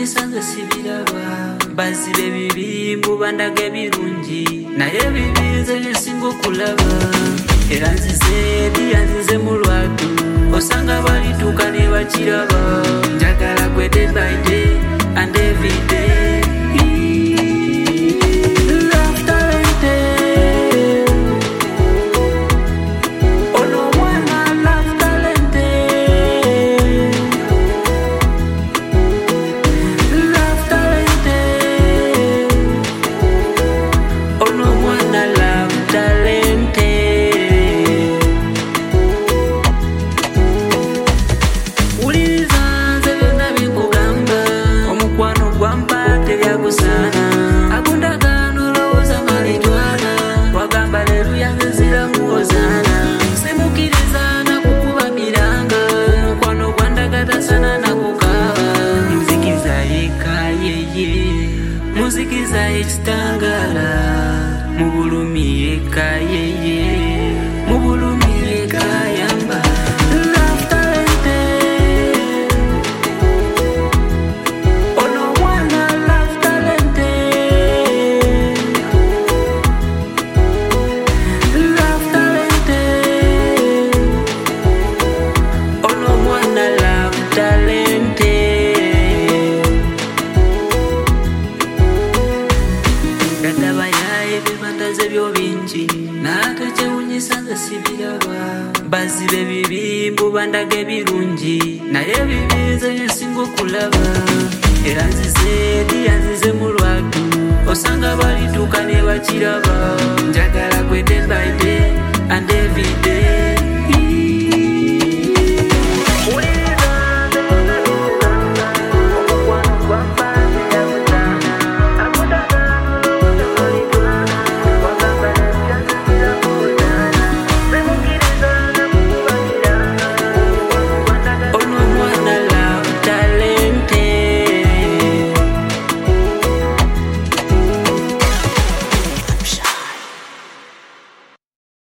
unyisanze sibiraba bazibe bibi mbubandage birungi naye bibize nsingo kulaba era nzize diyanzize mu lwatu osanga balituka ne bakiraba njagala gwe day by day and every day. Muzikiza ekitangala mubulumiye kayeye mubulumiye kayamba love talented ono mwana love talented love talented ono mwana love talented. Ebyo bingi nate unyisanze sibiraba bazibe bibi mbubandage birungi naye bibize nsingo kulaba era nzize diyanzize mu lwatu osanga balituka ne bakiraba njagala gwe day by day and every day.